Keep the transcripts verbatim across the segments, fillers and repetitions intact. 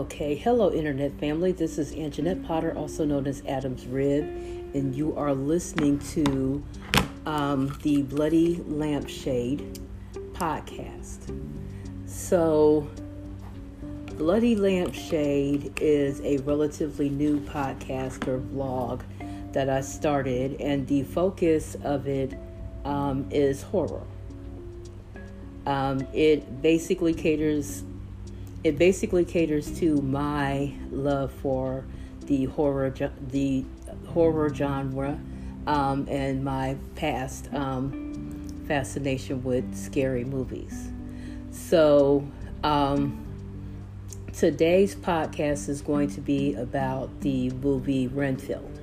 Okay, hello Internet family. This is Anjanette Potter, also known as Adam's Rib, and you are listening to um, the Bloody Lampshade podcast. So, Bloody Lampshade is a relatively new podcast or vlog that I started, and the focus of it um, is horror. Um, it basically caters It basically caters to my love for the horror, the horror genre, um, and my past um, fascination with scary movies. So, um, today's podcast is going to be about the movie Renfield,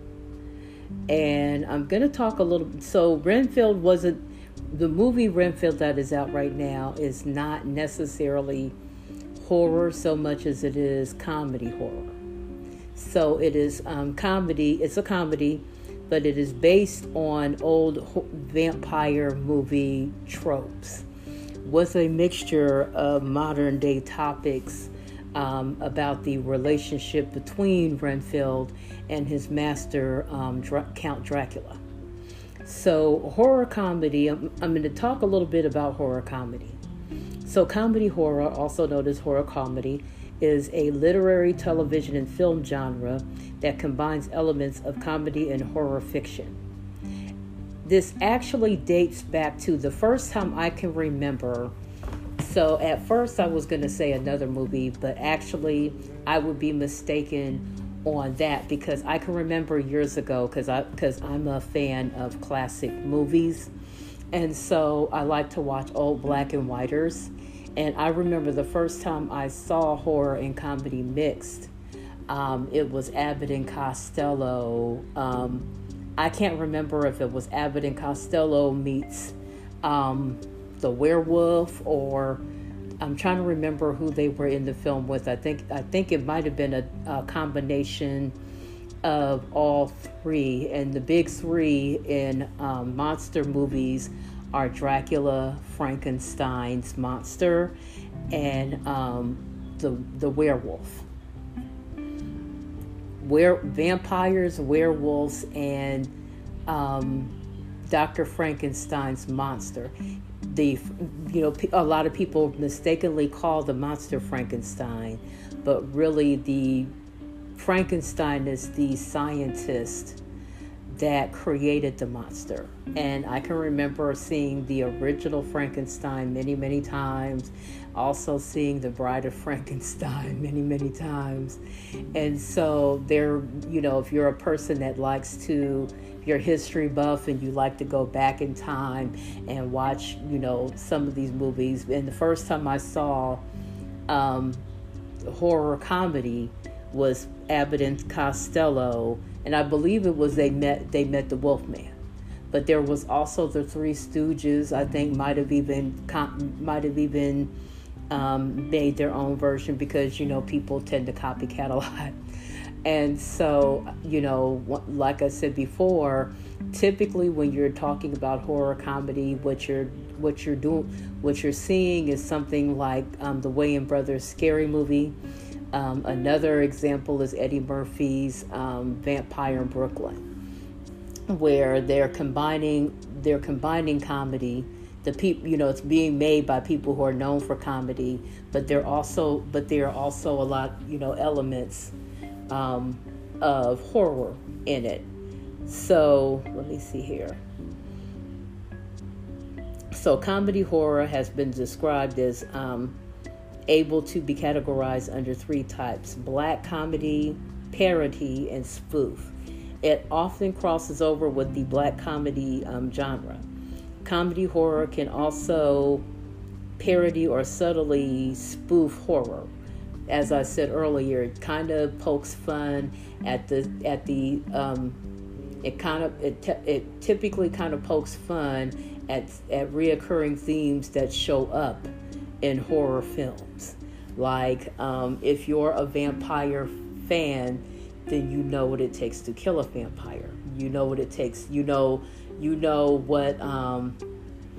and I'm going to talk a little. So, Renfield wasn't the movie Renfield that is out right now is not necessarily horror so much as it is comedy horror. So it is um, comedy, it's a comedy, but it is based on old ho- vampire movie tropes with a mixture of modern day topics um, about the relationship between Renfield and his master, um, Dra- Count Dracula. So horror comedy, I'm, I'm going to talk a little bit about horror comedy. So comedy horror, also known as horror comedy, is a literary television and film genre that combines elements of comedy and horror fiction. This actually dates back to the first time I can remember. So at first I was going to say another movie, but actually I would be mistaken on that because I can remember years ago because I because I'm a fan of classic movies. And so I like to watch old black and whiters. And I remember the first time I saw horror and comedy mixed, um, it was Abbott and Costello. Um, I can't remember if it was Abbott and Costello meets um, the werewolf, or I'm trying to remember who they were in the film with. I think I think it might have been a, a combination of all three. And the big three in um, monster movies are Dracula, Frankenstein's monster, and um, the the werewolf. Were vampires, werewolves, and um, Doctor Frankenstein's monster. The you know a lot of people mistakenly call the monster Frankenstein, but really the Frankenstein is the scientist that created the monster. And I can remember seeing the original Frankenstein many, many times. Also seeing The Bride of Frankenstein many, many times. And so there, you know, if you're a person that likes to, if you're history buff and you like to go back in time and watch, you know, some of these movies. And the first time I saw um, horror comedy was Abbott and Costello, and I believe it was they met they met the Wolfman. But there was also the Three Stooges. I think might have even might have even um, made their own version because you know people tend to copycat a lot. And so you know, like I said before, typically when you're talking about horror comedy, what you're what you're doing, what you're seeing is something like um, the Wayans Brothers Scary Movie. Um, another example is Eddie Murphy's um, Vampire in Brooklyn, where they're combining they're combining comedy. The people, you know, it's being made by people who are known for comedy, but they're also but there are also a lot, you know, elements um, of horror in it. So let me see here. So comedy horror has been described as um, able to be categorized under three types: black comedy, parody, and spoof. It often crosses over with the black comedy um, genre. Comedy horror can also parody or subtly spoof horror. As I said earlier, it kind of pokes fun at the at the um, it kind of it te- it typically kind of pokes fun at at reoccurring themes that show up in horror films. Like um, if you're a vampire fan, then you know what it takes to kill a vampire. You know what it takes. You know, you know what um,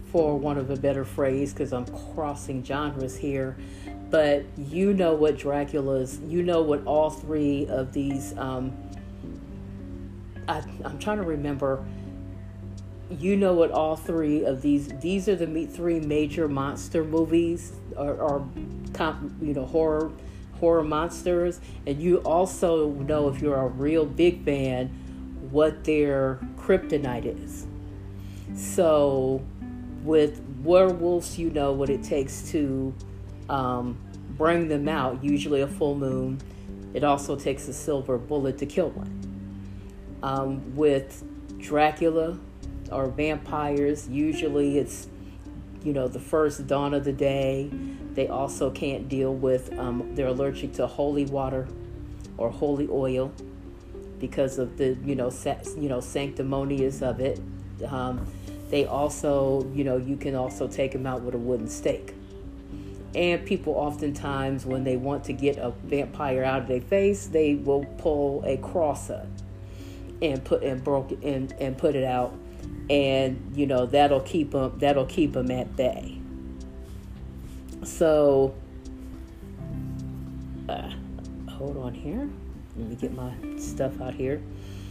for want of a better phrase, because I'm crossing genres here. But you know what Dracula's, you know what all three of these, um, I, I'm trying to remember, you know what all three of these, these are the three major monster movies, or, or you know, horror, horror monsters. And you also know, if you're a real big fan, what their kryptonite is. So with werewolves, you know what it takes to um, bring them out, usually a full moon. It also takes a silver bullet to kill one. Um, with Dracula or vampires, usually it's, you know, the first dawn of the day. They also can't deal with, um, they're allergic to holy water or holy oil because of the, you know, sa- you know, sanctimonious of it. Um, they also, you know, you can also take them out with a wooden stake. And people oftentimes, when they want to get a vampire out of their face, they will pull a cross up and put and broke it and, and put it out, and you know that'll keep them that'll keep them at bay. So, uh, hold on here. Let me get my stuff out here.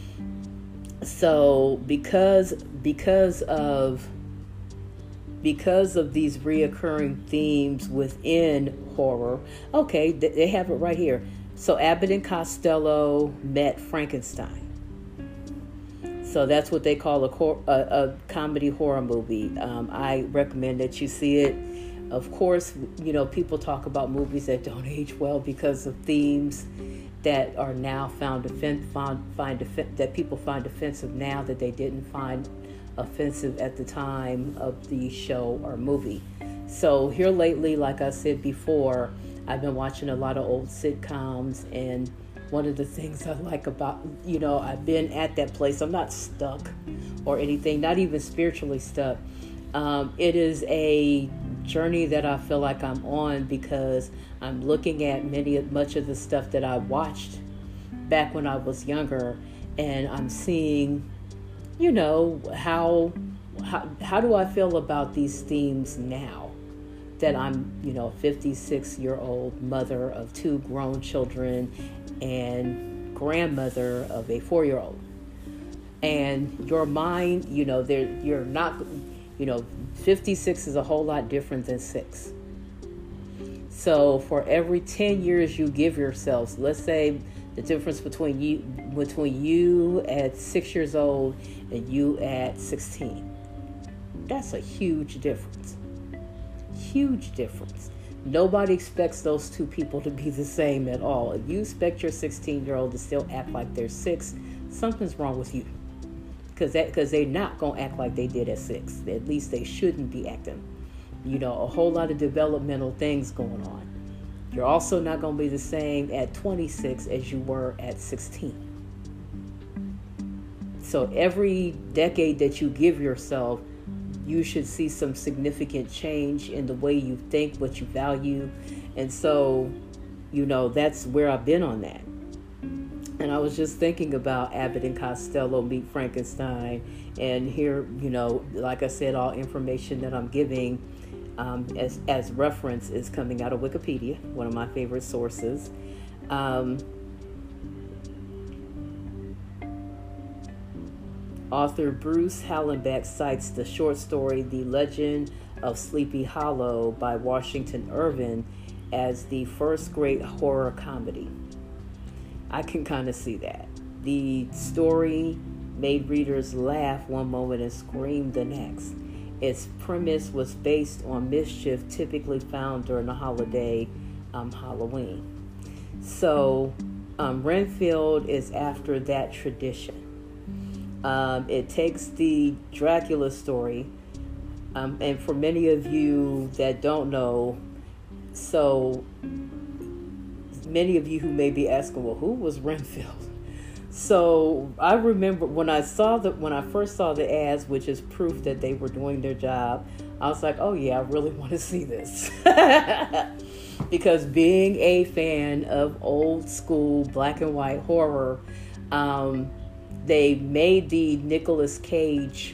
So, because because of because of these reoccurring themes within horror, okay, they have it right here. So Abbott and Costello met Frankenstein. So that's what they call a, cor- a, a comedy horror movie. Um, I recommend that you see it. Of course, you know, people talk about movies that don't age well because of themes that are now found, offen- found find offen- that people find offensive now that they didn't find offensive at the time of the show or movie. So here lately, like I said before, I've been watching a lot of old sitcoms, and one of the things I like about, you know, I've been at that place. I'm not stuck or anything, not even spiritually stuck. Um, it is a journey that I feel like I'm on because I'm looking at many, much of the stuff that I watched back when I was younger, and I'm seeing, you know, how, how, how do I feel about these themes now that I'm, you know, fifty-six year old mother of two grown children and grandmother of a four-year-old. And your mind, you know, there you're not, you know, fifty-six is a whole lot different than six. So for every ten years you give yourselves, let's say the difference between you between you at six years old and you at sixteen, that's a huge difference. Huge difference. Nobody expects those two people to be the same at all. If you expect your sixteen-year-old to still act like they're six, something's wrong with you. Because that, because they're not going to act like they did at six. At least they shouldn't be acting. You know, a whole lot of developmental things going on. You're also not going to be the same at twenty-six as you were at sixteen. So every decade that you give yourself, you should see some significant change in the way you think, what you value. And so, you know, that's where I've been on that. And I was just thinking about Abbott and Costello meet Frankenstein. And here, you know, like I said, all information that I'm giving um, as, as reference is coming out of Wikipedia, one of my favorite sources. Um, Author Bruce Hallenbeck cites the short story The Legend of Sleepy Hollow by Washington Irving as the first great horror comedy. I can kind of see that. The story made readers laugh one moment and scream the next. Its premise was based on mischief typically found during the holiday um, Halloween. So um, Renfield is after that tradition. Um, it takes the Dracula story, um, and for many of you that don't know, so many of you who may be asking, well, who was Renfield? So I remember when I saw the when I first saw the ads, which is proof that they were doing their job, I was like, oh yeah, I really want to see this. Because being a fan of old school black and white horror, um, they made the Nicolas Cage,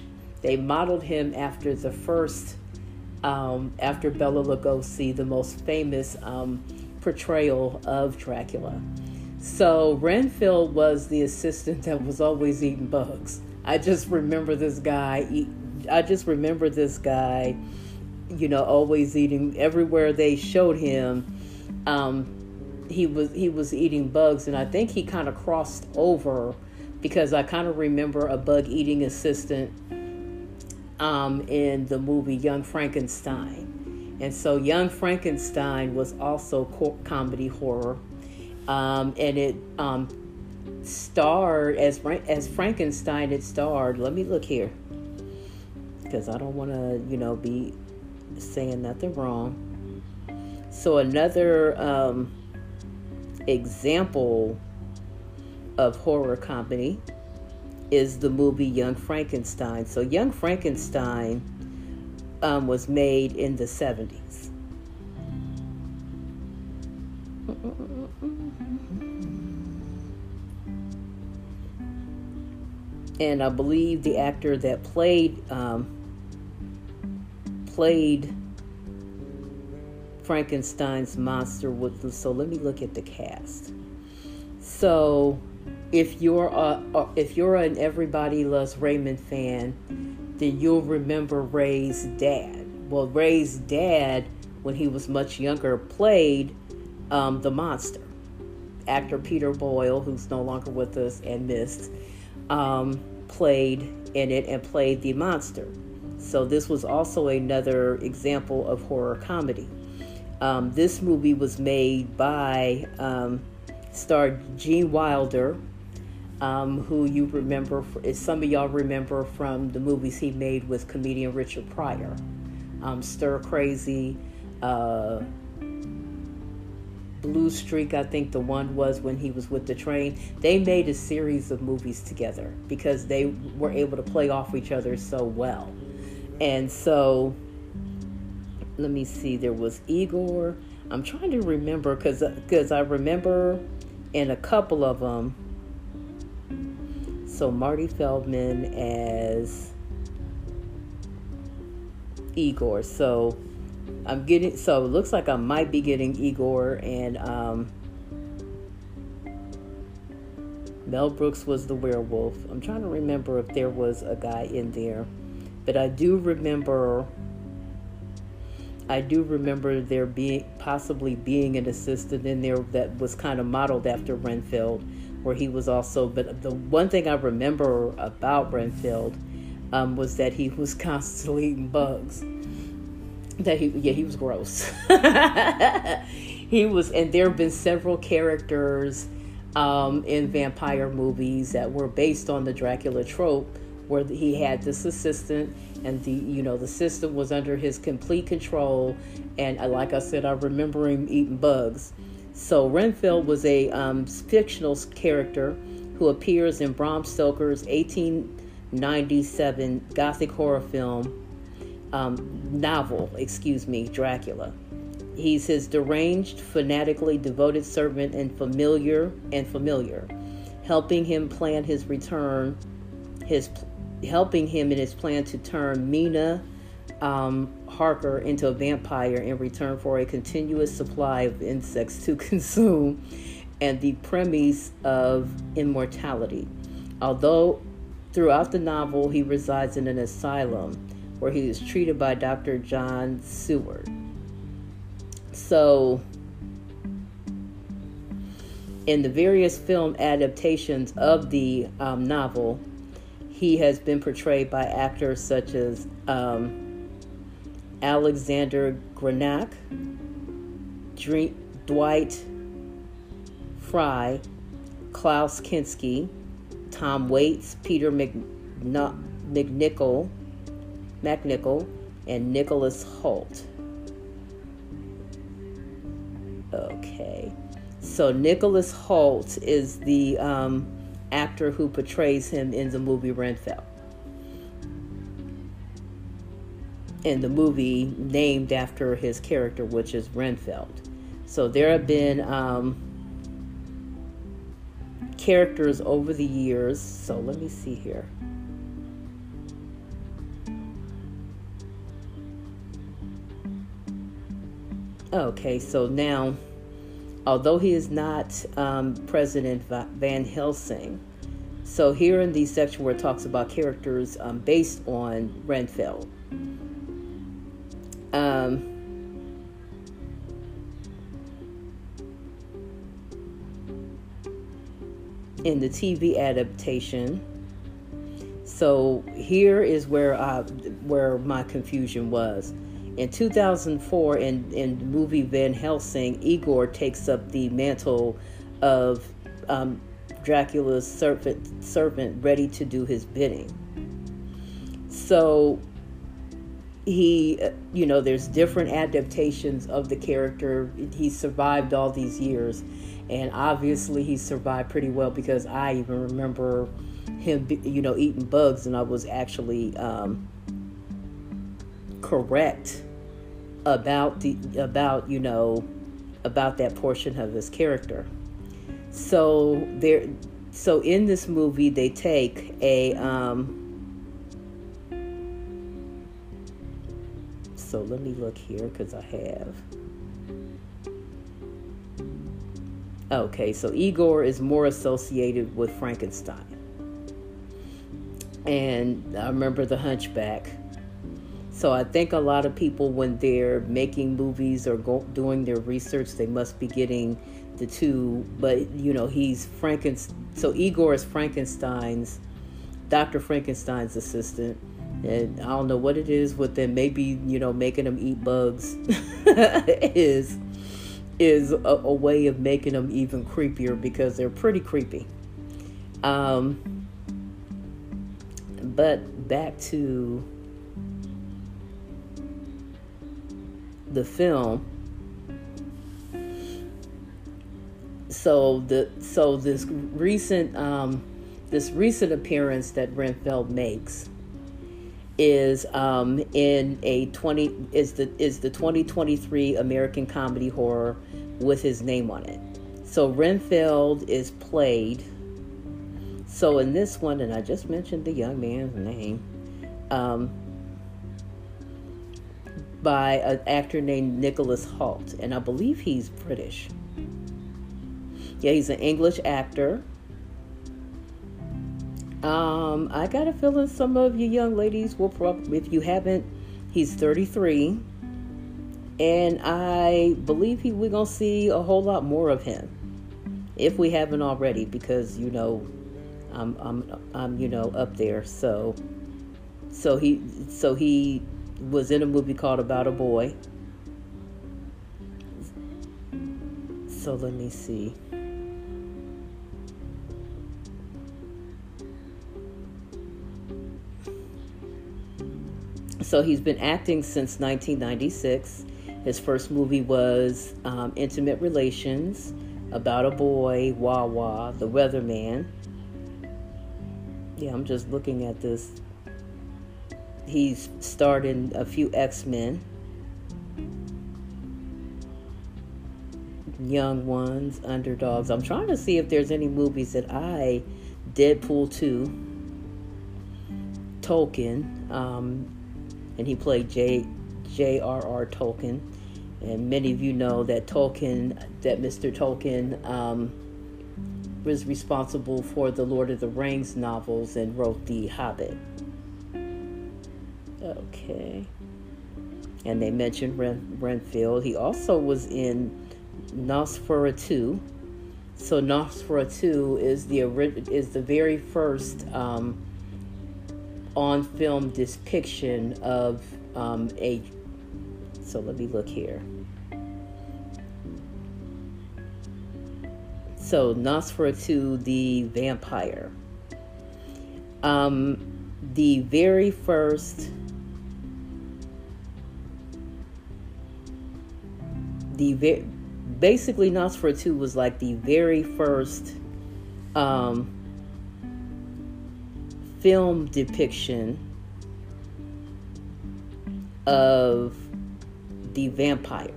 they modeled him after the first, um, after Bela Lugosi, the most famous um, portrayal of Dracula. So Renfield was the assistant that was always eating bugs. I just remember this guy. Eat, I just remember this guy, you know, always eating. Everywhere they showed him, um, he was he was eating bugs, and I think he kind of crossed over because I kind of remember a bug eating assistant um, in the movie Young Frankenstein, and so Young Frankenstein was also co- comedy horror. Um, and it um, starred as as Frankenstein. It starred. Let me look here, because I don't want to, you know, be saying nothing wrong. So another um, example of horror comedy is the movie Young Frankenstein. So Young Frankenstein um, was made in the seventies. And I believe the actor that played um, played Frankenstein's monster was. So let me look at the cast. So if you're a if you're an Everybody Loves Raymond fan, then you'll remember Ray's dad. Well, Ray's dad, when he was much younger, played um, the monster. Actor Peter Boyle, who's no longer with us and missed. Um, played in it and played the monster. So this was also another example of horror comedy. Um, this movie was made by, um, starred Gene Wilder, um, who you remember, some of y'all remember from the movies he made with comedian Richard Pryor. Um, Stir Crazy, uh, Blue Streak, I think the one was when he was with the train. They made a series of movies together because they were able to play off each other so well. And so, let me see, there was Igor. I'm trying to remember because because I remember in a couple of them. So Marty Feldman as Igor. So I'm getting, so it looks like I might be getting Igor and um, Mel Brooks was the werewolf. I'm trying to remember if there was a guy in there, but I do remember, I do remember there being, possibly being an assistant in there that was kind of modeled after Renfield, where he was also, but the one thing I remember about Renfield um, was that he was constantly eating bugs. That he, yeah, he was gross. He was, and there have been several characters um, in vampire movies that were based on the Dracula trope, where he had this assistant, and the, you know, the system was under his complete control. And uh, like I said, I remember him eating bugs. So Renfield was a um, fictional character who appears in Bram Stoker's eighteen ninety-seven Gothic horror film. Um, novel, excuse me, Dracula. He's his deranged, fanatically devoted servant and familiar and familiar, helping him plan his return, his helping him in his plan to turn Mina um, Harker into a vampire in return for a continuous supply of insects to consume, and the premise of immortality. Although throughout the novel he resides in an asylum, where he was treated by Doctor John Seward. So, in the various film adaptations of the um, novel, he has been portrayed by actors such as um, Alexander Granach, Dre- Dwight Fry, Klaus Kinski, Tom Waits, Peter McNo- McNichol, McNichol, and Nicholas Hoult. Okay, so Nicholas Hoult is the um, actor who portrays him in the movie Renfield. In the movie named after his character, which is Renfield. So there have been um, characters over the years. So let me see here. Okay, so now, although he is not um, President Van Helsing, so here in the section where it talks about characters um, based on Renfield, um, in the T V adaptation, so here is where uh, where my confusion was. In two thousand four, in, in the movie Van Helsing, Igor takes up the mantle of um, Dracula's servant, servant, ready to do his bidding. So he, you know, there's different adaptations of the character. He survived all these years, and obviously he survived pretty well, because I even remember him, you know, eating bugs, and I was actually um, correct about the about you know about that portion of his character. So there, so in this movie they take a um, so let me look here because I have. Okay, so Igor is more associated with Frankenstein, and I remember The Hunchback. So I think a lot of people, when they're making movies or go, doing their research, they must be getting the two. But, you know, he's Frankenstein. So Igor is Frankenstein's, Doctor Frankenstein's assistant. And I don't know what it is with them. Maybe, you know, making them eat bugs is, is a, a way of making them even creepier, because they're pretty creepy. Um, but back to the film. So the so this recent um, this recent appearance that Renfield makes is um, in a twenty is the is the twenty twenty-three American comedy horror with his name on it. So Renfield is played. So in this one, and I just mentioned the young man's name. Um, by an actor named Nicholas Hoult, and I believe he's British. Yeah, he's an English actor. Um, I got a feeling some of you young ladies will probably, if you haven't, he's thirty-three, and I believe he we're gonna see a whole lot more of him, if we haven't already, because you know, I'm I'm I'm you know up there. So, so he so he. was in a movie called About a Boy. So let me see. So he's been acting since nineteen ninety-six. His first movie was um, Intimate Relations, About a Boy, Wah Wah, The Weatherman. Yeah, I'm just looking at this. He's starred in a few X-Men, Young Ones, Underdogs. I'm trying to see if there's any movies that I, Deadpool two, Tolkien, um, and he played J. J R R Tolkien, and many of you know that Tolkien, that Mister Tolkien, um, was responsible for the Lord of the Rings novels and wrote The Hobbit. Okay. And they mentioned Ren, Renfield. He also was in Nosferatu. So Nosferatu is the is the very first um, on-film depiction of um, a. So let me look here. So Nosferatu, the vampire. Um, the very first. The ve- basically Nosferatu was like the very first um, film depiction of the vampire,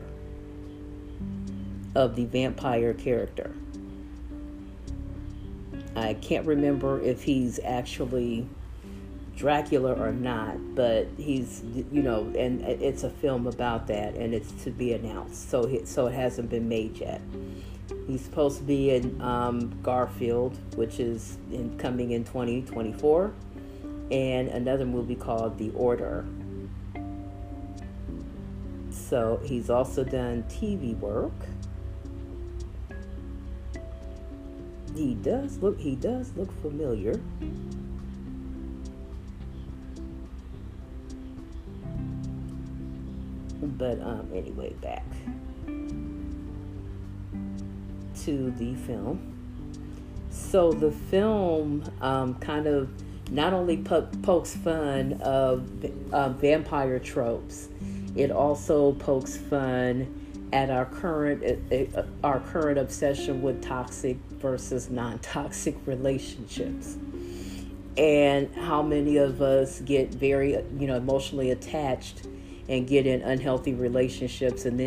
of the vampire character. I can't remember if he's actually Dracula or not, but he's, you know, and it's a film about that, and it's to be announced. So, it, so it hasn't been made yet. He's supposed to be in um, Garfield, which is in, coming in twenty twenty-four, and another movie called The Order. So he's also done T V work. He does look. He does look familiar. But um, anyway, back to the film. So the film um, kind of not only po- pokes fun of uh, vampire tropes, it also pokes fun at our current uh, our current obsession with toxic versus non-toxic relationships, and how many of us get very, you know, emotionally attached and get in unhealthy relationships, and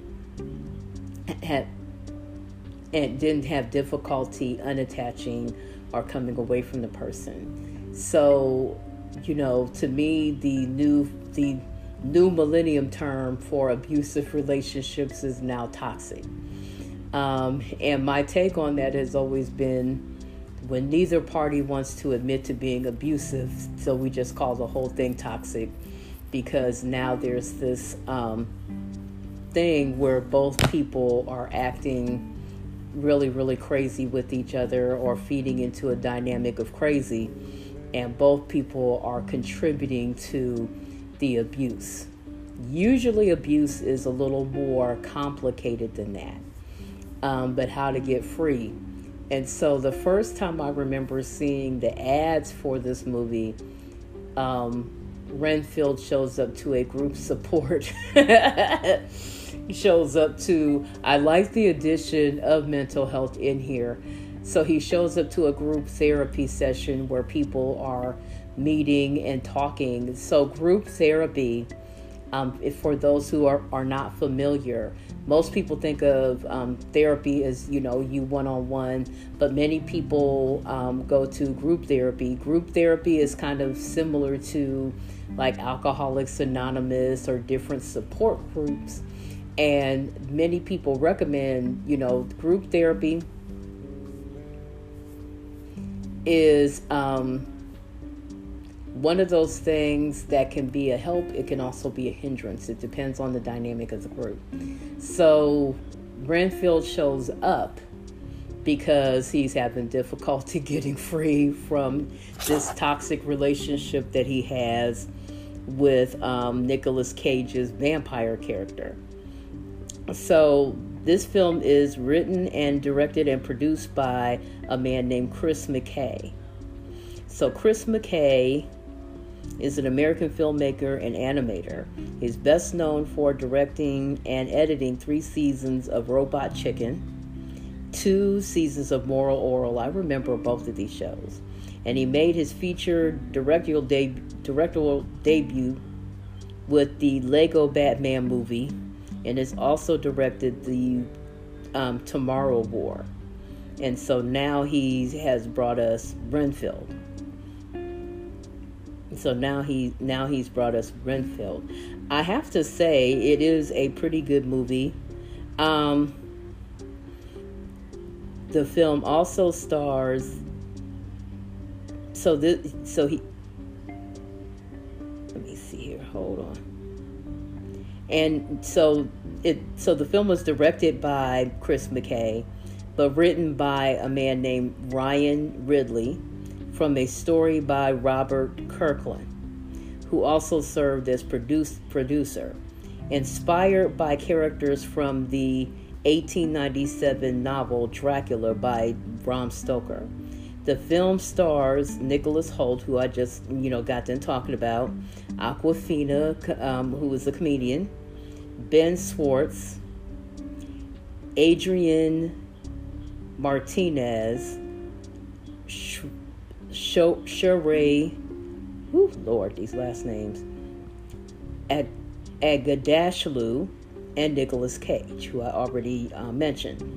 then have and didn't have difficulty unattaching or coming away from the person. So, you know, to me, the new the new millennium term for abusive relationships is now toxic. Um, and my take on that has always been, when neither party wants to admit to being abusive, so we just call the whole thing toxic, because now there's this um, thing where both people are acting really, really crazy with each other, or feeding into a dynamic of crazy, and both people are contributing to the abuse. Usually abuse is a little more complicated than that, um, but how to get free. And so the first time I remember seeing the ads for this movie, um, Renfield shows up to a group support. He shows up to, I like the addition of mental health in here. So he shows up to a group therapy session where people are meeting and talking. So group therapy, um, if for those who are, are not familiar, most people think of um, therapy as, you know, you one-on-one, but many people um, go to group therapy. Group therapy is kind of similar to like Alcoholics Anonymous or different support groups. And many people recommend, you know, group therapy is um, one of those things that can be a help. It can also be a hindrance. It depends on the dynamic of the group. So Renfield shows up because he's having difficulty getting free from this toxic relationship that he has with um, Nicolas Cage's vampire character. So this film is written and directed and produced by a man named Chris McKay. So Chris McKay is an American filmmaker and animator. He's best known for directing and editing three seasons of Robot Chicken, two seasons of Moral Orel. I remember both of these shows. And he made his feature directorial, de- directorial debut with the Lego Batman movie, and has also directed the um, Tomorrow War. And so now he has brought us Renfield. So now he now he's brought us Renfield. I have to say, it is a pretty good movie. Um, the film also stars. So this, so he. Let me see here. Hold on. And so it so the film was directed by Chris McKay, but written by a man named Ryan Ridley, from a story by Robert Kirkland, who also served as produce, producer, inspired by characters from the eighteen ninety-seven novel Dracula by Bram Stoker. The film stars Nicholas Hoult, who I just, you know, got done talking about, Awkwafina, um, who is a comedian, Ben Schwartz, Adrian Martinez, Sh- Sh- Sheree, ooh, Lord, these last names, Ag- Agadashlu, and Nicolas Cage, who I already uh, mentioned.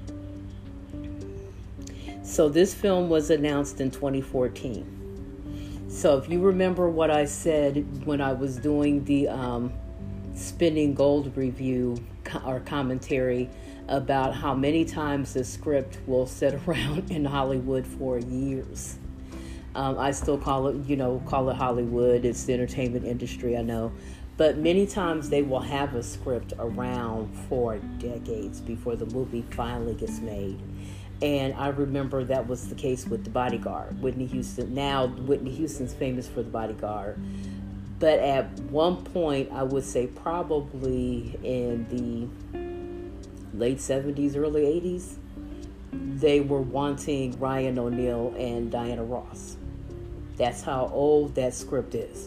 So this film was announced in twenty fourteen. So if you remember what I said when I was doing the um, Spinning Gold review or commentary about how many times the script will sit around in Hollywood for years. Um, I still call it, you know, call it Hollywood. It's the entertainment industry, I know. But many times they will have a script around for decades before the movie finally gets made. And I remember that was the case with The Bodyguard. Whitney Houston, now Whitney Houston's famous for The Bodyguard. But at one point, I would say probably in the late seventies, early eighties, they were wanting Ryan O'Neal and Diana Ross. That's how old that script is.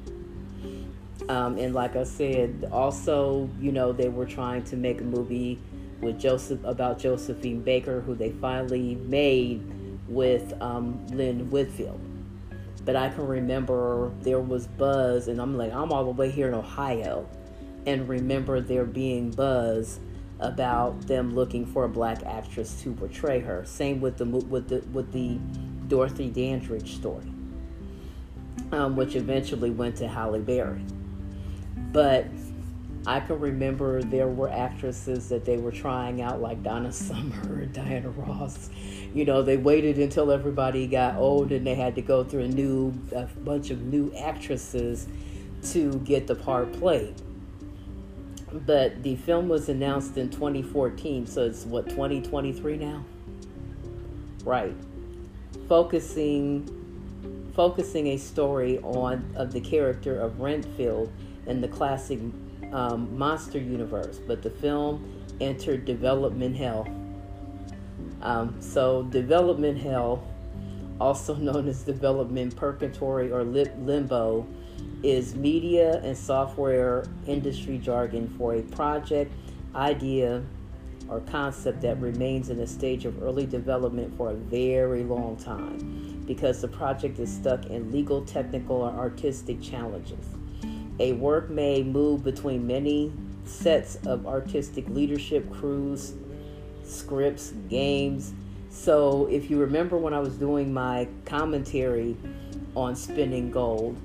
Um, and like I said, also, you know, they were trying to make a movie with Joseph about Josephine Baker, who they finally made with um, Lynn Whitfield. But I can remember there was buzz, and I'm like, I'm all the way here in Ohio, and remember there being buzz about them looking for a black actress to portray her. Same with the with the with the Dorothy Dandridge story, um, which eventually went to Halle Berry. But I can remember there were actresses that they were trying out, like Donna Summer and Diana Ross. You know, they waited until everybody got old and they had to go through a new a bunch of new actresses to get the part played. But the film was announced in twenty fourteen, so it's what, twenty twenty-three now? Right. Focusing focusing a story on of the character of Renfield in the classic um, monster universe, but the film entered development hell. Um, so development hell, also known as development purgatory or limbo, is media and software industry jargon for a project, idea, or concept that remains in a stage of early development for a very long time because the project is stuck in legal, technical, or artistic challenges. A work may move between many sets of artistic leadership crews, scripts, games. So if you remember when I was doing my commentary on Spinning Gold,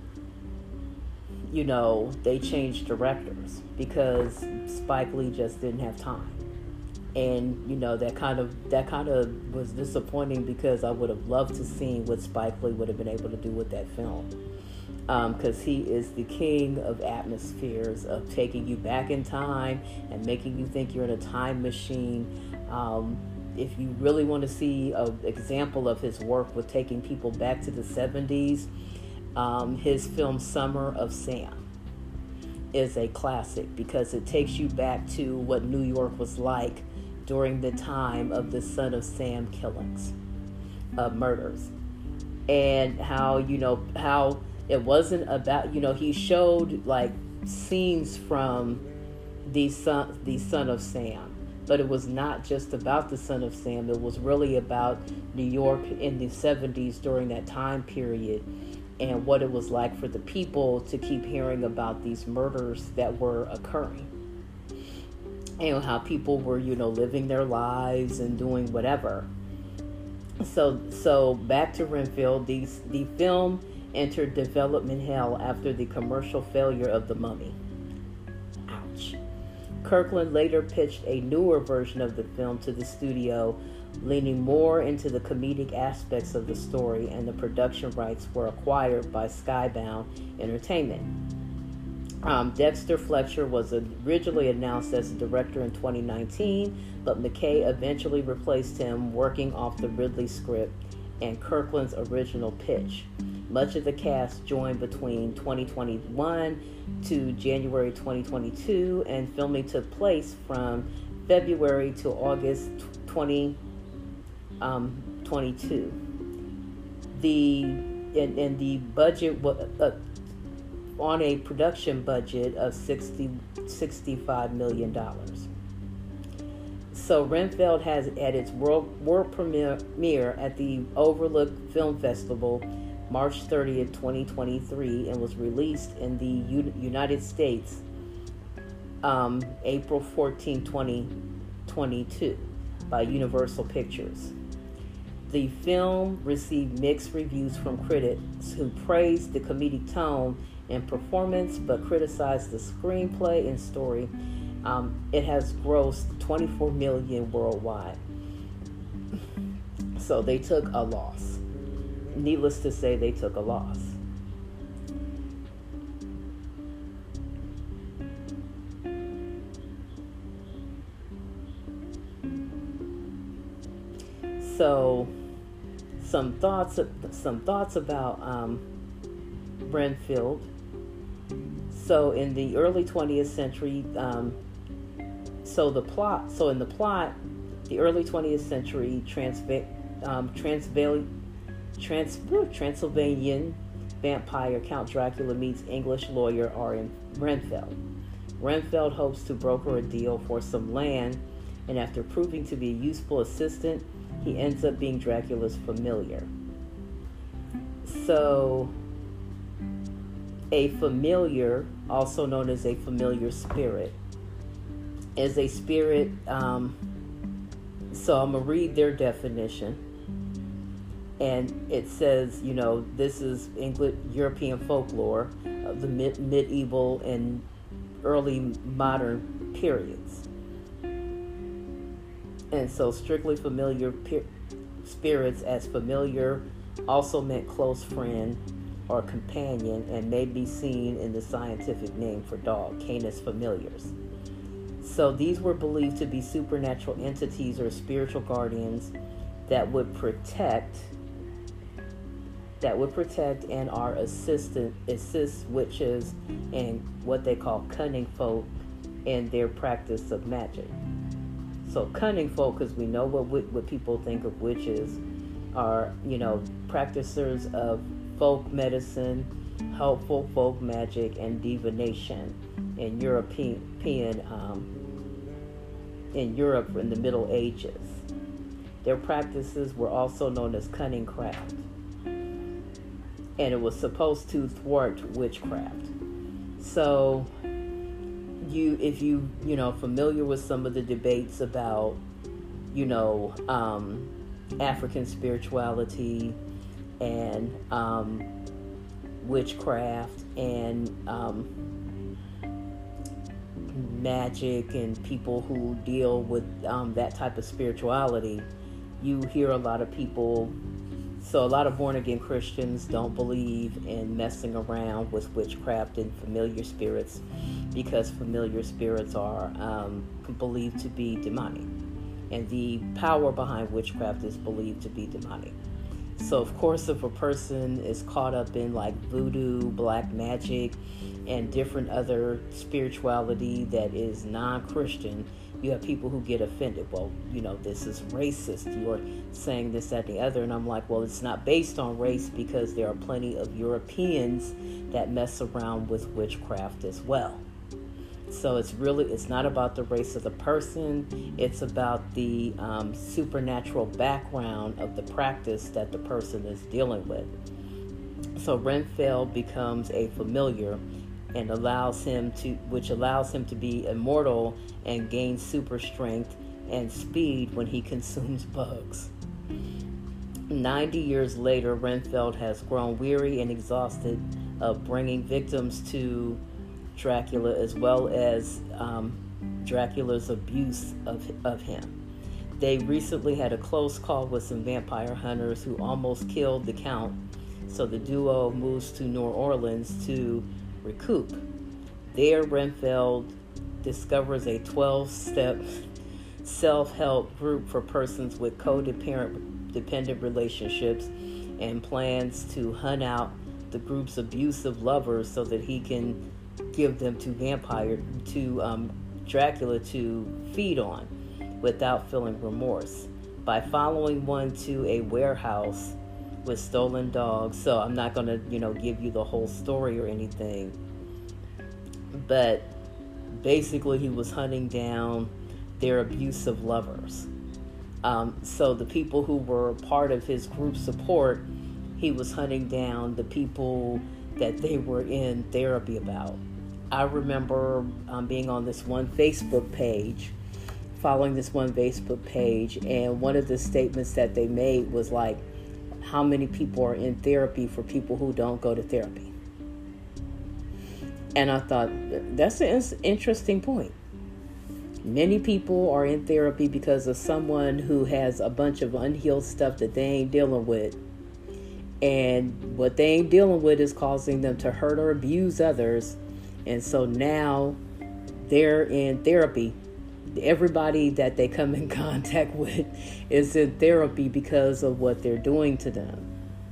you know, they changed directors because Spike Lee just didn't have time. And, you know, that kind of that kind of was disappointing because I would have loved to see what Spike Lee would have been able to do with that film. Because um, he is the king of atmospheres, of taking you back in time and making you think you're in a time machine. Um, if you really want to see an example of his work with taking people back to the seventies, um, his film Summer of Sam is a classic because it takes you back to what New York was like during the time of the Son of Sam killings, uh, murders, and how, you know, how it wasn't about, you know, he showed like scenes from the son, the Son of Sam, but it was not just about the Son of Sam. It was really about New York in the seventies during that time period and what it was like for the people to keep hearing about these murders that were occurring. And how people were, you know, living their lives and doing whatever. So, so back to Renfield, the, the film entered development hell after the commercial failure of The Mummy. Ouch. Kirkland later pitched a newer version of the film to the studio, leaning more into the comedic aspects of the story, and the production rights were acquired by Skybound Entertainment. Um, Dexter Fletcher was originally announced as a director in twenty nineteen, but McKay eventually replaced him, working off the Ridley script and Kirkland's original pitch. Much of the cast joined between twenty twenty-one to January twenty twenty-two, and filming took place from February to August twenty twenty-two. The and, and the budget was uh, on a production budget of sixty, sixty-five million dollars. So Renfield has had its world, world premiere at the Overlook Film Festival March thirtieth, twenty twenty-three, and was released in the U- United States um, April fourteenth, twenty twenty-two by Universal Pictures. The film received mixed reviews from critics who praised the comedic tone and performance, but criticized the screenplay and story. Um, it has grossed twenty-four million dollars worldwide. So they took a loss. Needless to say, they took a loss. So, some thoughts, some thoughts about um, Renfield. So, in the early twentieth century, um, so the plot, so in the plot, the early twentieth century Transva- um, Transvaal- Trans- Transylvanian vampire Count Dracula meets English lawyer R M Renfield. Renfield hopes to broker a deal for some land, and after proving to be a useful assistant, he ends up being Dracula's familiar. So, a familiar, also known as a familiar spirit, is a spirit. Um, so I'm going to read their definition. And it says, you know, this is English, European folklore of the mid- medieval and early modern periods. And so strictly familiar pe- spirits as familiar also meant close friend or companion, and may be seen in the scientific name for dog, Canis familiars. So these were believed to be supernatural entities or spiritual guardians that would protect that would protect and are assistant assist witches and what they call cunning folk in their practice of magic. So cunning folk, because we know what what people think of witches, are, you know, practitioners of folk medicine, helpful folk magic, and divination in European um, in Europe in the Middle Ages. Their practices were also known as cunning craft, and it was supposed to thwart witchcraft. So, you, if you, you know, familiar with some of the debates about, you know, um, African spirituality and um, witchcraft and um, magic and people who deal with um, that type of spirituality, you hear a lot of people. So a lot of born-again Christians don't believe in messing around with witchcraft and familiar spirits, because familiar spirits are um, believed to be demonic, and the power behind witchcraft is believed to be demonic. So of course, if a person is caught up in like voodoo, black magic, and different other spirituality that is non-Christian, you have people who get offended. Well, you know, this is racist. You're saying this, that, and the other. And I'm like, well, it's not based on race, because there are plenty of Europeans that mess around with witchcraft as well. So it's really, it's not about the race of the person. It's about the um, supernatural background of the practice that the person is dealing with. So Renfield becomes a familiar, and allows him to, which allows him to be immortal and gain super strength and speed when he consumes bugs. ninety years later, Renfield has grown weary and exhausted of bringing victims to Dracula, as well as um, Dracula's abuse of, of him. They recently had a close call with some vampire hunters who almost killed the Count, so the duo moves to New Orleans to recoup. There, Renfield discovers a twelve-step self-help group for persons with codependent dependent relationships, and plans to hunt out the group's abusive lovers so that he can give them to vampire to um, Dracula to feed on without feeling remorse. By following one to a warehouse with stolen dogs. So I'm not going to, you know, give you the whole story or anything. But basically he was hunting down their abusive lovers. Um, so the people who were part of his group support, he was hunting down the people that they were in therapy about. I remember um, being on this one Facebook page following this one Facebook page, and one of the statements that they made was like, how many people are in therapy for people who don't go to therapy? And I thought, that's an interesting point. Many people are in therapy because of someone who has a bunch of unhealed stuff that they ain't dealing with. And what they ain't dealing with is causing them to hurt or abuse others. And so now they're in therapy. Everybody that they come in contact with is in therapy because of what they're doing to them.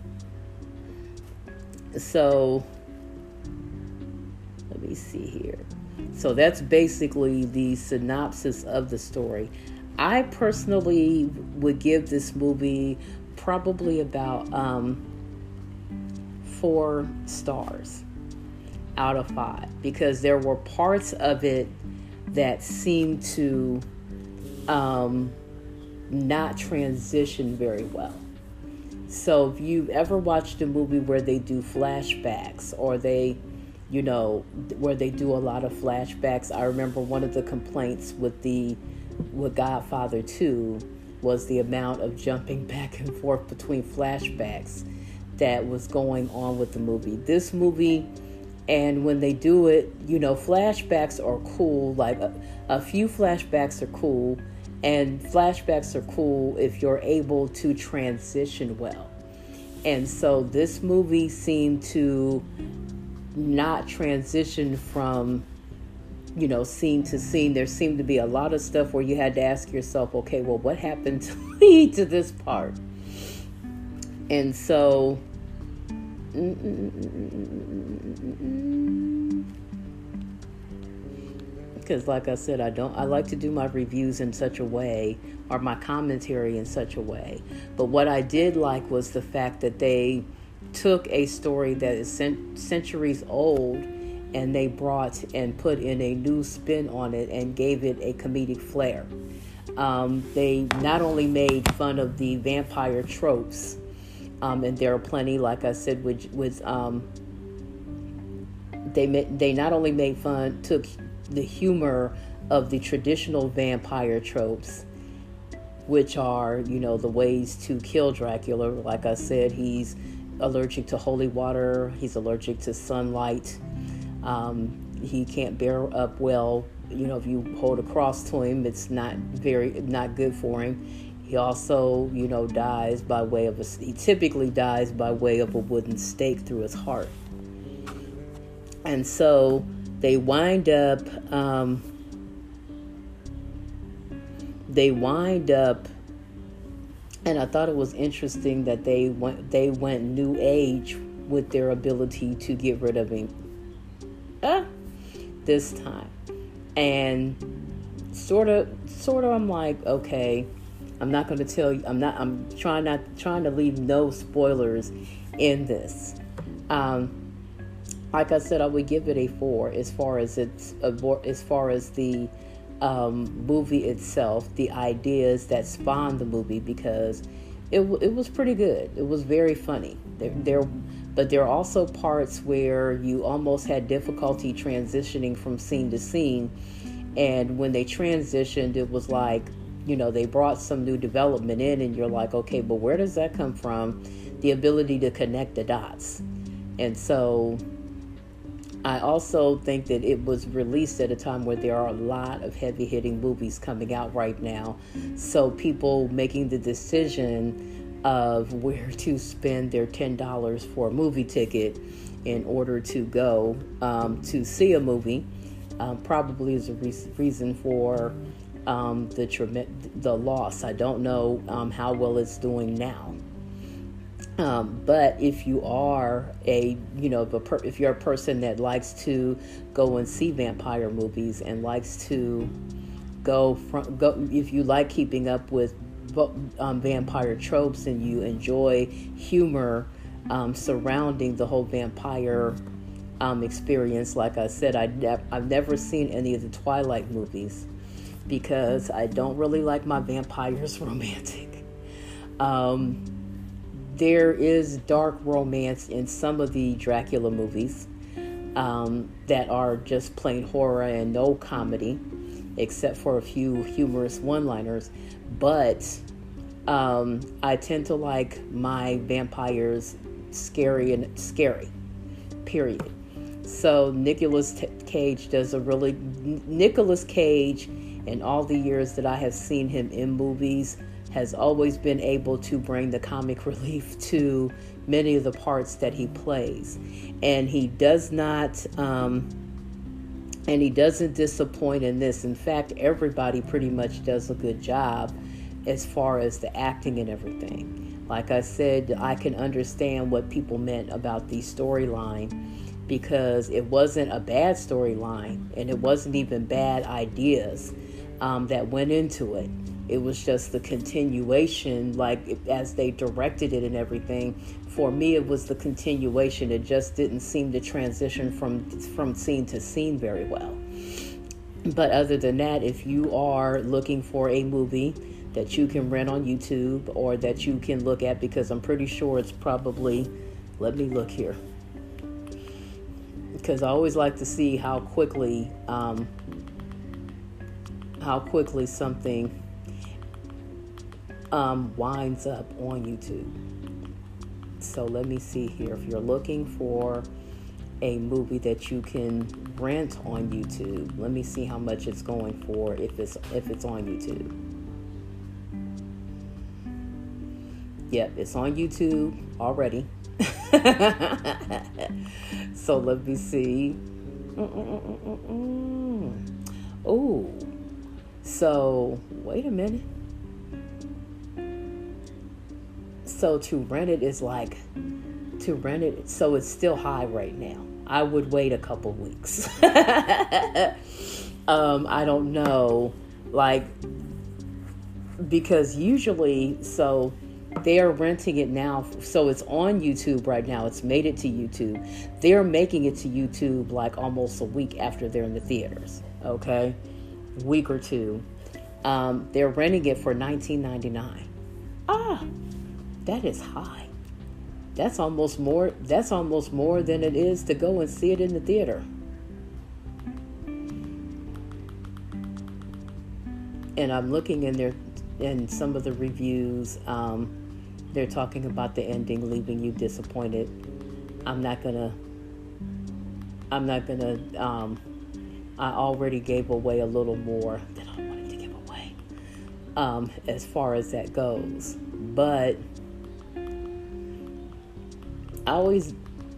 So, let me see here. So that's basically the synopsis of the story. I personally would give this movie probably about um, four stars out of five, because there were parts of it that seemed to um, not transition very well. So if you've ever watched a movie where they do flashbacks, or they, you know, where they do a lot of flashbacks, I remember one of the complaints with the with Godfather two was the amount of jumping back and forth between flashbacks that was going on with the movie. This movie, and when they do it, you know, flashbacks are cool. Like a, a few flashbacks are cool, and flashbacks are cool if you're able to transition well. And so this movie seemed to not transition from, you know, scene to scene. There seemed to be a lot of stuff where you had to ask yourself, okay, well, what happened to lead to this part? And so, because like I said, I don't, I like to do my reviews in such a way, or my commentary in such a way. But what I did like was the fact that they took a story that is cent- centuries old, and they brought and put in a new spin on it and gave it a comedic flair. Um, they not only made fun of the vampire tropes, um, and there are plenty, like I said, with, with um, they made, they not only made fun, took the humor of the traditional vampire tropes, which are, you know, the ways to kill Dracula. Like I said, he's allergic to holy water. He's allergic to sunlight. Um, he can't bear up well. You know, if you hold a cross to him, it's not very, not good for him. He also, you know, dies by way of a, he typically dies by way of a wooden stake through his heart. And so they wind up, um, they wind up, and I thought it was interesting that they went, they went new age with their ability to get rid of him. Uh, this time. And sort of, sort of, I'm like, okay, I'm not going to tell you, I'm not, I'm trying not, trying to leave no spoilers in this. Um, like I said, I would give it a four as far as it's, as far as the um, movie itself, the ideas that spawned the movie, because it it was pretty good. It was very funny. There, there, but there are also parts where you almost had difficulty transitioning from scene to scene. And when they transitioned, it was like, you know, they brought some new development in, and you're like, okay, but where does that come from? The ability to connect the dots. And so I also think that it was released at a time where there are a lot of heavy-hitting movies coming out right now. So people making the decision of where to spend their ten dollars for a movie ticket in order to go um, to see a movie um, probably is a re- reason for um, the tre- the loss. I don't know um, how well it's doing now. Um, but if you are a, you know, if you're a person that likes to go and see vampire movies and likes to go from, go, if you like keeping up with um, vampire tropes and you enjoy humor um, surrounding the whole vampire um, experience, like I said, I ne- I've never seen any of the Twilight movies because I don't really like my vampires romantic. Um, There is dark romance in some of the Dracula movies um, that are just plain horror and no comedy. except for a few humorous one-liners. But um, I tend to like my vampires scary and scary, period. So Nicolas Cage does a really... Nicolas Cage, in all the years that I have seen him in movies, has always been able to bring the comic relief to many of the parts that he plays. And he does not... Um, and he doesn't disappoint in this. In fact, everybody pretty much does a good job as far as the acting and everything. Like I said, I can understand what people meant about the storyline, because it wasn't a bad storyline, and it wasn't even bad ideas um, that went into it. It was just the continuation, like as they directed it and everything. For me, it was the continuation. It just didn't seem to transition from from scene to scene very well. But other than that, if you are looking for a movie that you can rent on YouTube or that you can look at, because I'm pretty sure it's probably, let me look here, because I always like to see how quickly um, how quickly something um, winds up on YouTube. So let me see here. If you're looking for a movie that you can rent on YouTube, let me see how much it's going for if it's if it's on YouTube. Yep, it's on YouTube already. So let me see. Oh, so wait a minute. So to rent it is like, to rent it, so it's still high right now. I would wait a couple weeks. um, I don't know, like, because usually, so they're renting it now. So it's on YouTube right now. It's made it to YouTube. They're making it to YouTube like almost a week after they're in the theaters. Okay. Week or two. Um, they're renting it for nineteen ninety-nine. Ah, that is high. That's almost more, that's almost more than it is to go and see it in the theater. And I'm looking in there, in some of the reviews, um, they're talking about the ending leaving you disappointed. I'm not gonna, I'm not gonna, um, I already gave away a little more than I wanted to give away, um, as far as that goes. But I always,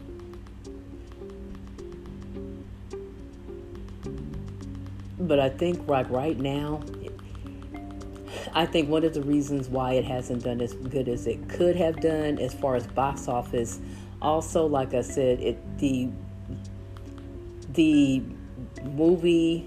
but I think like right now, I think one of the reasons why it hasn't done as good as it could have done as far as box office, also, like I said, it the the movie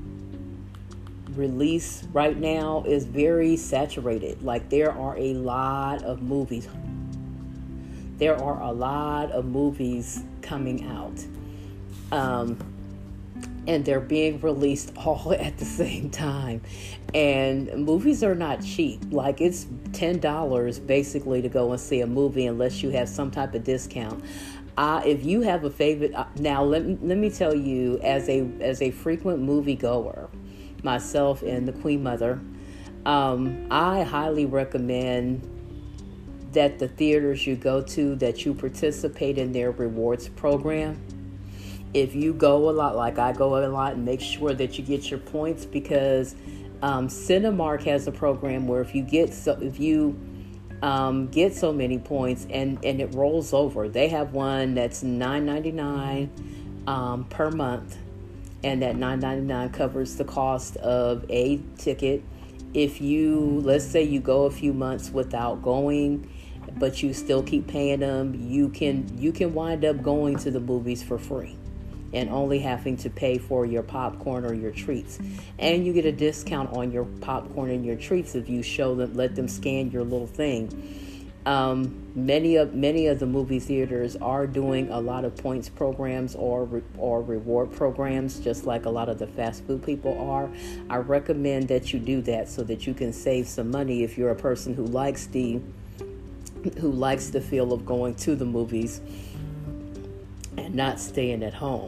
release right now is very saturated. Like there are a lot of movies. There are a lot of movies coming out. Um, and they're being released all at the same time. And movies are not cheap. Like it's ten dollars basically to go and see a movie unless you have some type of discount. Uh, if you have a favorite, uh, now let me, let me tell you, as a as a frequent moviegoer, myself and the Queen Mother, um, I highly recommend that the theaters you go to, that you participate in their rewards program. If you go a lot, like I go a lot, and make sure that you get your points, because um, Cinemark has a program where if you get so if you um, get so many points and and it rolls over, they have one that's nine ninety-nine um, per month, and that nine ninety-nine covers the cost of a ticket. If you, let's say you go a few months without going, but you still keep paying them, you can you can wind up going to the movies for free and only having to pay for your popcorn or your treats. And you get a discount on your popcorn and your treats if you show them, let them scan your little thing. Um, many of many of the movie theaters are doing a lot of points programs or re, or reward programs, just like a lot of the fast food people are. I recommend that you do that so that you can save some money if you're a person who likes the who likes the feel of going to the movies and not staying at home.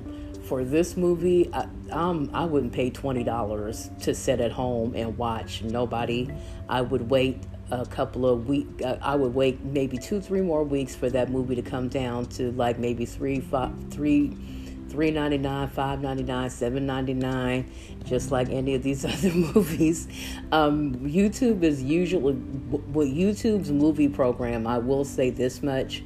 for this movie, I, um, I wouldn't pay twenty dollars to sit at home and watch. Nobody. I would wait a couple of weeks. I would wait maybe two, three more weeks for that movie to come down to like maybe three, five, three, three ninety nine, five ninety nine, seven ninety nine, just like any of these other movies. Um, YouTube is usually with YouTube's movie program. I will say this much.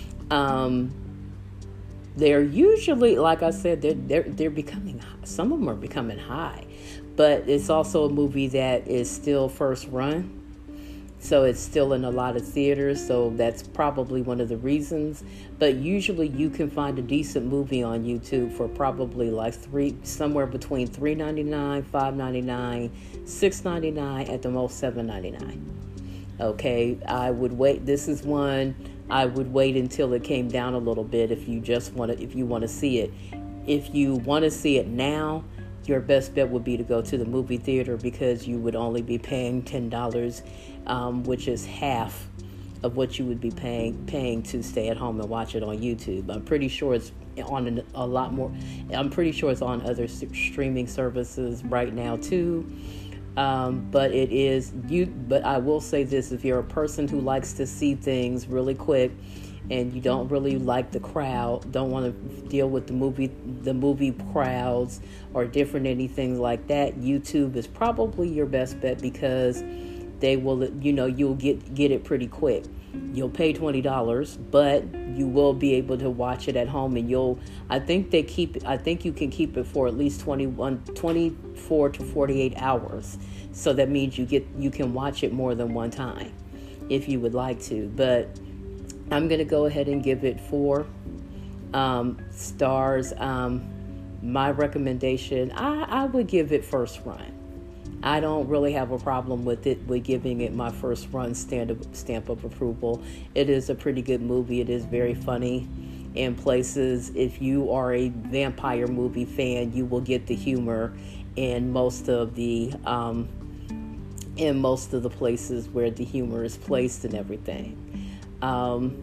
Um, They're usually, like I said, they're, they're they're becoming, some of them are becoming high, but it's also a movie that is still first run, so it's still in a lot of theaters, so that's probably one of the reasons. But usually you can find a decent movie on YouTube for probably like three, somewhere between three ninety-nine, five ninety-nine, six ninety-nine, at the most seven ninety-nine. Okay, I would wait. This is one I would wait until it came down a little bit if you just want to, if you want to see it. If you want to see it now, your best bet would be to go to the movie theater, because you would only be paying ten dollars, um, which is half of what you would be paying paying to stay at home and watch it on YouTube. I'm pretty sure it's on an, a lot more. I'm pretty sure it's on other streaming services right now too. Um, but it is you. But I will say this: if you're a person who likes to see things really quick, and you don't really like the crowd, don't want to deal with the movie, the movie crowds or different anything like that, YouTube is probably your best bet, because they will, you know, you'll get get it pretty quick. You'll pay twenty dollars, but you will be able to watch it at home, and you'll, I think they keep, I think you can keep it for at least twenty-one, twenty-four to forty-eight hours. So that means you get, you can watch it more than one time if you would like to. But I'm going to go ahead and give it four um, stars. Um, my recommendation, I, I would give it first run. I don't really have a problem with it, with giving it my first run stamp of, stamp of approval. It is a pretty good movie. It is very funny in places. If you are a vampire movie fan, you will get the humor in most of the um, in most of the places where the humor is placed and everything. Um,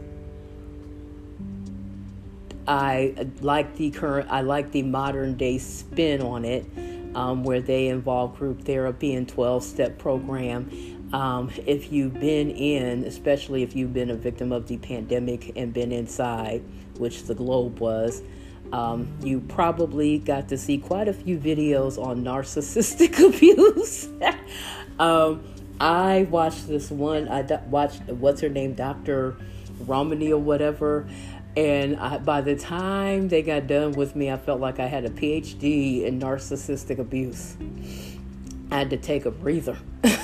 I like the current. I like the modern day spin on it. Um, where they involve group therapy and twelve-step program. Um, if you've been in, especially if you've been a victim of the pandemic and been inside, which the globe was, um, you probably got to see quite a few videos on narcissistic abuse. um, I watched this one, I do- watched, what's her name, Doctor Romani or whatever. And I, by the time they got done with me, I felt like I had a P H D in narcissistic abuse. I had to take a breather.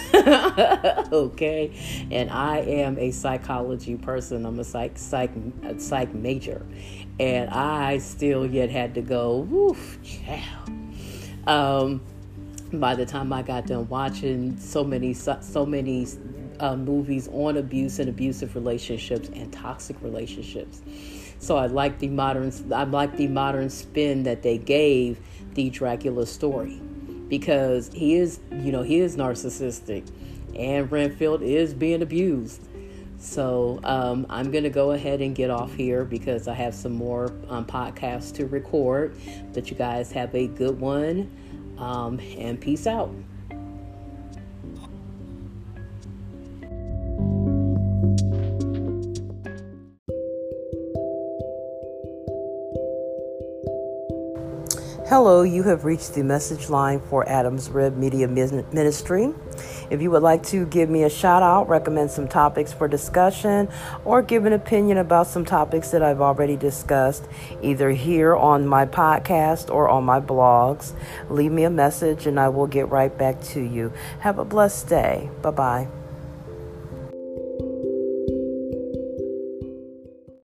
Okay? And I am a psychology person. I'm a psych, psych, a psych major. And I still yet had to go, woof, child. Um, by the time I got done watching so many, so, so many uh, movies on abuse and abusive relationships and toxic relationships. So I like the modern, I like the modern spin that they gave the Dracula story, because he is, you know, he is narcissistic, and Renfield is being abused. So um, I'm going to go ahead and get off here, because I have some more um, podcasts to record. But you guys have a good one, um, and peace out. Hello, you have reached the message line for Adams Rib Media Ministry. If you would like to give me a shout out, recommend some topics for discussion, or give an opinion about some topics that I've already discussed, either here on my podcast or on my blogs, leave me a message and I will get right back to you. Have a blessed day. Bye-bye.